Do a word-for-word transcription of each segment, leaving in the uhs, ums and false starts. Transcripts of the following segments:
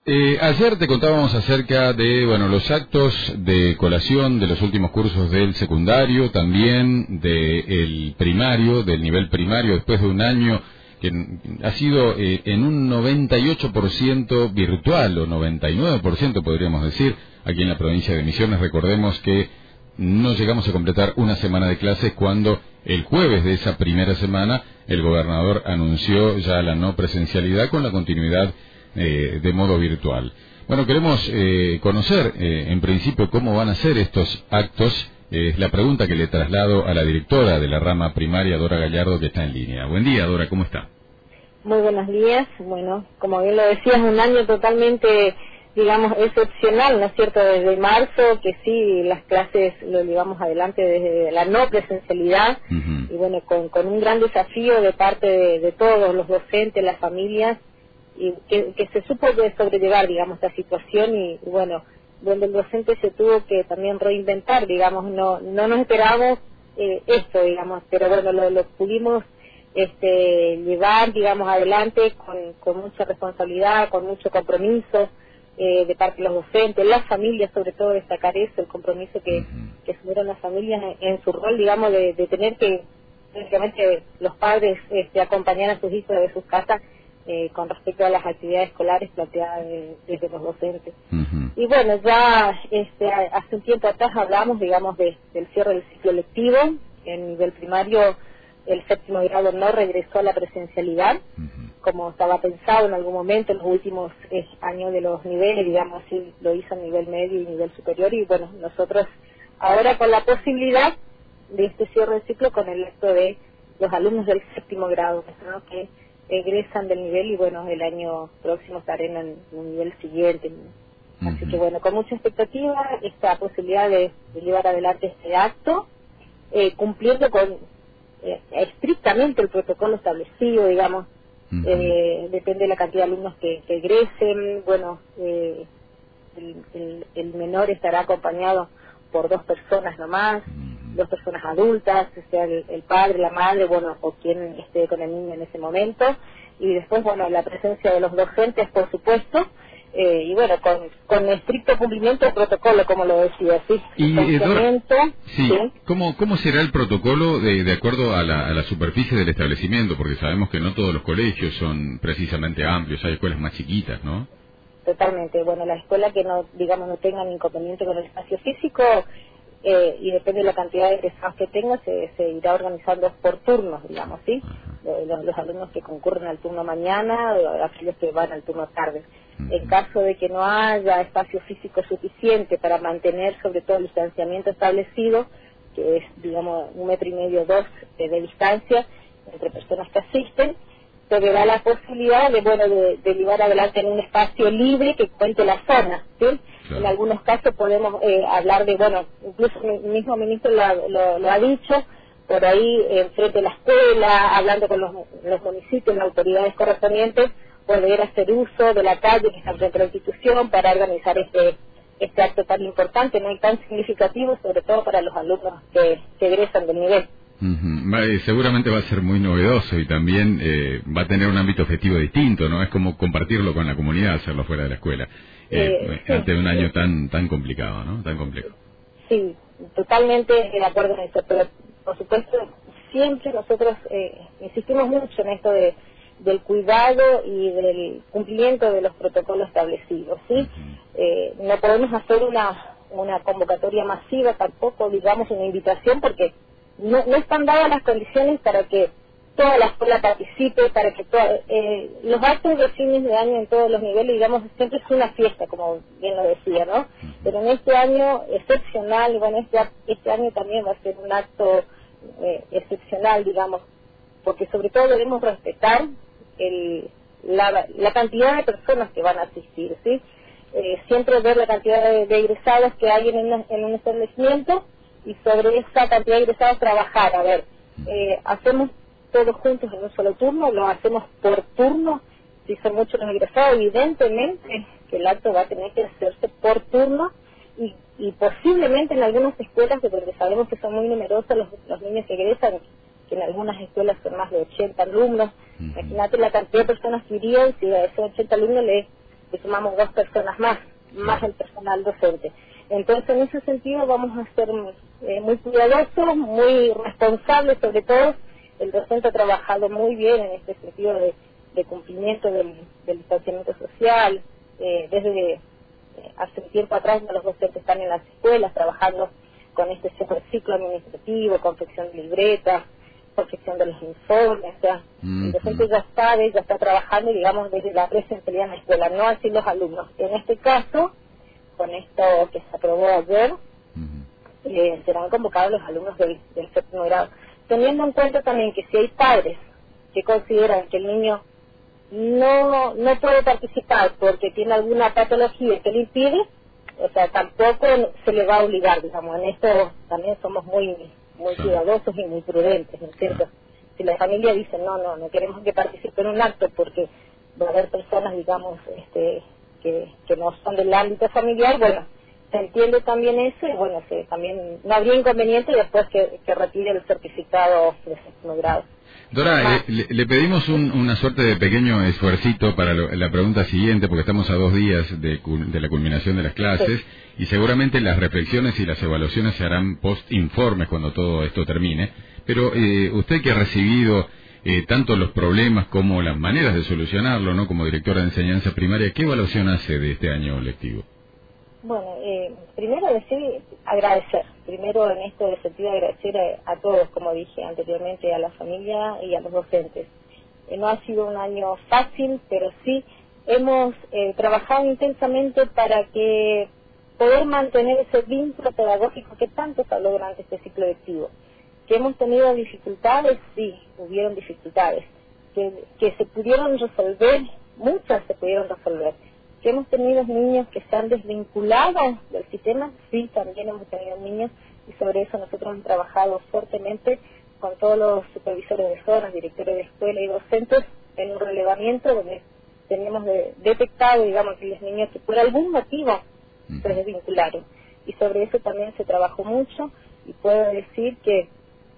Eh, ayer te contábamos acerca de, bueno, los actos de colación de los últimos cursos del secundario, también del primario, del nivel primario, después de un año que ha sido eh, en un noventa y ocho por ciento virtual, o noventa y nueve por ciento podríamos decir, aquí en la provincia de Misiones. Recordemos que no llegamos a completar una semana de clases cuando el jueves de esa primera semana el gobernador anunció ya la no presencialidad con la continuidad eh, de modo virtual. Bueno, queremos eh, conocer eh, en principio cómo van a ser estos actos. Es eh, la pregunta que le traslado a la directora de la rama primaria, Dora Gallardo, que está en línea. Buen día, Dora, ¿cómo está? Muy buenos días. Bueno, como bien lo decías, un año totalmente, digamos, excepcional, ¿no es cierto? Desde marzo, que sí, las clases lo llevamos adelante desde la no presencialidad, uh-huh. y bueno, con, con un gran desafío de parte de, de todos los docentes, las familias, y que, que se supo de sobrellevar, digamos, esta situación, y, y bueno, donde el docente se tuvo que también reinventar, digamos, no no nos esperábamos eh, esto, digamos, pero bueno, lo, lo pudimos este llevar, digamos, adelante con, con mucha responsabilidad, con mucho compromiso eh, de parte de los docentes, las familias, sobre todo destacar eso, el compromiso que, que asumieron las familias en, en su rol, digamos, de, de tener que, prácticamente, los padres este, acompañar a sus hijos de sus casas eh, con respecto a las actividades escolares planteadas de, desde los docentes. Uh-huh. Y bueno, ya este, hace un tiempo atrás hablamos, digamos, de, del cierre del ciclo lectivo. En nivel primario, el séptimo grado no regresó a la presencialidad, uh-huh. como estaba pensado en algún momento en los últimos eh, años de los niveles, digamos, sí lo hizo a nivel medio y nivel superior, y bueno, nosotros ahora con la posibilidad de este cierre del ciclo con el acto de los alumnos del séptimo grado, ¿no? que egresan del nivel, y bueno, el año próximo estarán en un nivel siguiente. Uh-huh. Así que bueno, con mucha expectativa, esta posibilidad de, de llevar adelante este acto, eh, cumpliendo con eh, estrictamente el protocolo establecido, digamos. Uh-huh. eh, depende de la cantidad de alumnos que, que egresen. Bueno, eh, el, el, el menor estará acompañado por dos personas nomás, uh-huh. dos personas adultas, o sea, el, el padre, la madre, bueno, o quien esté con el niño en ese momento, y después, bueno, la presencia de los docentes, por supuesto, eh, y bueno, con, con estricto cumplimiento del protocolo, como lo decía, ¿sí? Y, eh, Dora, sí, ¿sí? ¿Cómo, ¿Cómo será el protocolo de, de acuerdo a la, a la superficie del establecimiento? Porque sabemos que no todos los colegios son precisamente amplios, hay escuelas más chiquitas, ¿no? Totalmente. Bueno, la escuela que no, digamos, no tengan inconveniente con el espacio físico, eh, y depende de la cantidad de egresados que tenga, se, se irá organizando por turnos, digamos, ¿sí? Uh-huh. Los, los alumnos que concurren al turno mañana, o aquellos que van al turno tarde. Uh-huh. En caso de que no haya espacio físico suficiente para mantener, sobre todo, el distanciamiento establecido, que es, digamos, un metro y medio, dos eh, de distancia entre personas que asisten, se verá la posibilidad de, bueno, de, de llevar adelante en un espacio libre que cuente la zona, ¿sí? Claro. En algunos casos podemos eh, hablar de, bueno, incluso el mismo ministro lo, lo, lo ha dicho, por ahí, eh, frente a la escuela, hablando con los, los municipios, las autoridades correspondientes, poder hacer uso de la calle que está frente a la institución para organizar este este acto tan importante, no y tan significativo, sobre todo para los alumnos que, que egresan del nivel. Uh-huh. Seguramente va a ser muy novedoso y también eh, va a tener un ámbito objetivo distinto, ¿no? Es como compartirlo con la comunidad, hacerlo fuera de la escuela, eh, eh, sí, ante un año sí. tan tan complicado, ¿no? Tan complejo. Sí, totalmente de acuerdo en eso, pero por supuesto siempre nosotros eh, insistimos mucho en esto de del cuidado y del cumplimiento de los protocolos establecidos, ¿sí? Uh-huh. Eh, no podemos hacer una una convocatoria masiva tampoco, digamos, una invitación, porque No, no están dadas las condiciones para que toda la escuela participe, para que toda, eh, los actos de fines de año en todos los niveles, digamos, siempre es una fiesta, como bien lo decía, ¿no? Pero en este año excepcional, bueno, este, este año también va a ser un acto eh, excepcional, digamos, porque sobre todo debemos respetar el, la, la cantidad de personas que van a asistir, ¿sí? Eh, siempre ver la cantidad de, de egresados que hay en, una, en un establecimiento, y sobre esa cantidad de egresados trabajar. A ver, eh, hacemos todos juntos en un solo turno, lo hacemos por turno. Si son muchos los egresados, evidentemente que el acto va a tener que hacerse por turno, y, y posiblemente en algunas escuelas, porque sabemos que son muy numerosos los, los niños que egresan, que en algunas escuelas son más de ochenta alumnos. Uh-huh. Imagínate la cantidad de personas que irían, si a esos ochenta alumnos le le sumamos dos personas más, más el personal docente. Entonces, en ese sentido vamos a ser eh, muy cuidadosos, muy responsables, sobre todo. El docente ha trabajado muy bien en este sentido de, de cumplimiento del, del distanciamiento social. Eh, desde eh, hace un tiempo atrás los docentes están en las escuelas trabajando con este ciclo administrativo, confección de libretas, confección de los informes. O sea, mm-hmm. el docente ya sabe, ya está trabajando, digamos, desde la presencialidad en la escuela, no así los alumnos. En este caso, con esto que se aprobó ayer, uh-huh. eh, serán convocados los alumnos del, del séptimo grado, teniendo en cuenta también que si hay padres que consideran que el niño no no puede participar porque tiene alguna patología que le impide, o sea, tampoco se le va a obligar, digamos. En esto también somos muy muy cuidadosos y muy prudentes, ¿no es cierto? Si la familia dice, no, no, no queremos que participe en un acto porque va a haber personas, digamos, este Que, que no son del ámbito familiar, bueno, se entiende también eso y bueno, que también no habría inconveniente después que, que retire el certificado de séptimo grado. Dora, eh, le, le pedimos un, una suerte de pequeño esfuercito para lo, la pregunta siguiente, porque estamos a dos días de, de la culminación de las clases, sí. Y seguramente las reflexiones y las evaluaciones se harán post-informes cuando todo esto termine, pero eh, usted que ha recibido Eh, tanto los problemas como las maneras de solucionarlo, ¿no? Como directora de enseñanza primaria, ¿qué evaluación hace de este año lectivo? Bueno, eh, primero decir, agradecer. Primero en este sentido agradecer a, a todos, como dije anteriormente, a la familia y a los docentes. Eh, no ha sido un año fácil, pero sí hemos eh, trabajado intensamente para que poder mantener ese vínculo pedagógico que tanto se habló durante este ciclo lectivo. Que hemos tenido dificultades, sí, hubieron dificultades, que, que se pudieron resolver, muchas se pudieron resolver, que hemos tenido niños que se han desvinculado del sistema, sí, también hemos tenido niños, y sobre eso nosotros hemos trabajado fuertemente con todos los supervisores de zonas, directores de escuela y docentes, en un relevamiento donde teníamos de, detectado, digamos, que los niños que por algún motivo se desvincularon, y sobre eso también se trabajó mucho, y puedo decir que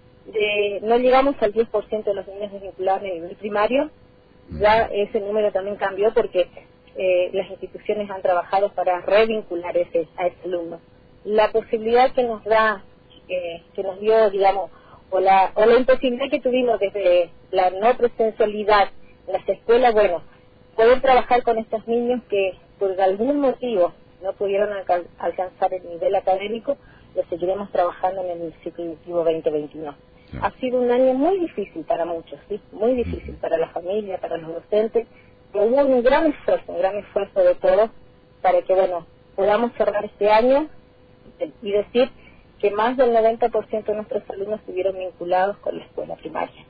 De, no llegamos al diez por ciento de los niños desvinculados en el nivel primario, ya ese número también cambió porque eh, las instituciones han trabajado para revincular ese, a ese alumno. La posibilidad que nos da, eh, que nos dio, digamos, o la, o la imposibilidad que tuvimos desde la no presencialidad en las escuelas, bueno, poder trabajar con estos niños que por algún motivo no pudieron alca- alcanzar el nivel académico, lo seguiremos trabajando en el ciclo lectivo veinte veintiuno. Ha sido un año muy difícil para muchos, sí, muy difícil para la familia, para los docentes, pero hubo un gran esfuerzo, un gran esfuerzo de todos para que, bueno, podamos cerrar este año y decir que más del noventa por ciento de nuestros alumnos estuvieron vinculados con la escuela primaria.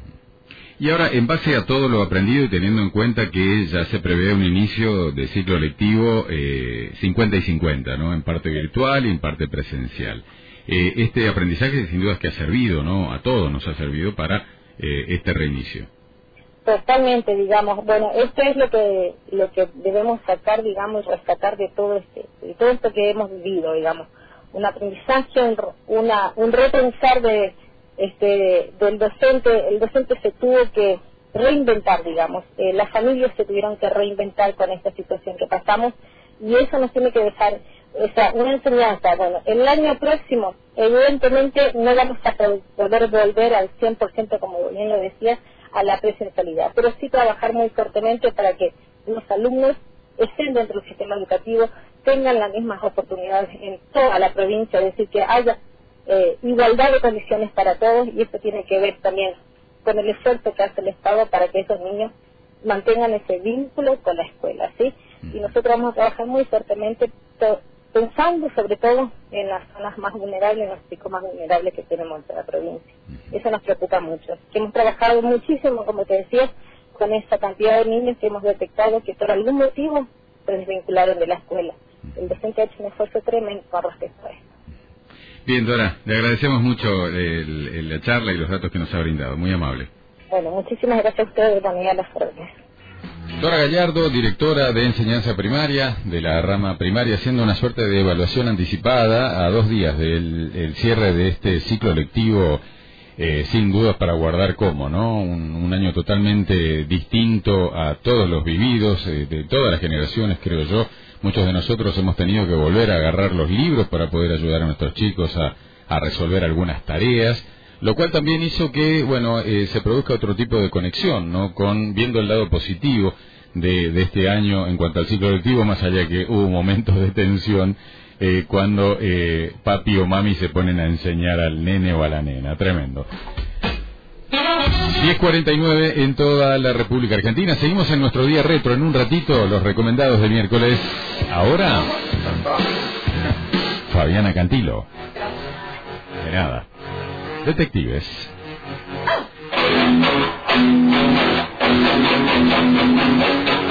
Y ahora, en base a todo lo aprendido y teniendo en cuenta que ya se prevé un inicio de ciclo lectivo eh, cincuenta y cincuenta, ¿no? En parte virtual y en parte presencial. Eh, este aprendizaje sin duda es que ha servido, ¿no? A todos nos ha servido para eh, este reinicio. Totalmente, digamos. Bueno, esto es lo que lo que debemos sacar, digamos, rescatar de todo este, de todo esto que hemos vivido, digamos. Un aprendizaje, un, una, un repensar de este del docente. El docente se tuvo que reinventar, digamos. Eh, las familias se tuvieron que reinventar con esta situación que pasamos y eso nos tiene que dejar, o sea, una enseñanza. Bueno, el año próximo, evidentemente, no vamos a poder volver al cien por ciento, como bien lo decía, a la presencialidad, pero sí trabajar muy fuertemente para que los alumnos estén dentro del sistema educativo, tengan las mismas oportunidades en toda la provincia, es decir, que haya eh, igualdad de condiciones para todos, y esto tiene que ver también con el esfuerzo que hace el Estado para que esos niños mantengan ese vínculo con la escuela, ¿sí? Y nosotros vamos a trabajar muy fuertemente pensando sobre todo en las zonas más vulnerables, en los chicos más vulnerables que tenemos en la provincia. Eso nos preocupa mucho. Que hemos trabajado muchísimo, como te decía, con esa cantidad de niños que hemos detectado que por algún motivo se desvincularon de la escuela. El docente ha hecho un esfuerzo tremendo con respecto a esto. Bien, Dora, le agradecemos mucho el, el, la charla y los datos que nos ha brindado. Muy amable. Bueno, muchísimas gracias a ustedes por poner las órdenes. Dora Gallardo, directora de enseñanza primaria de la rama primaria, haciendo una suerte de evaluación anticipada a dos días del el cierre de este ciclo lectivo eh, sin dudas para guardar como, ¿no? Un, un año totalmente distinto a todos los vividos, eh, de todas las generaciones, creo yo. Muchos de nosotros hemos tenido que volver a agarrar los libros para poder ayudar a nuestros chicos a, a resolver algunas tareas, lo cual también hizo que, bueno, eh, se produzca otro tipo de conexión, ¿no? Con, viendo el lado positivo de, de este año en cuanto al ciclo lectivo, más allá que hubo momentos de tensión, eh, cuando eh, papi o mami se ponen a enseñar al nene o a la nena. Tremendo. diez cuarenta y nueve en toda la República Argentina. Seguimos en nuestro día retro. En un ratito, los recomendados de miércoles. Ahora, Fabiana Cantilo. De nada. Detectives. Oh.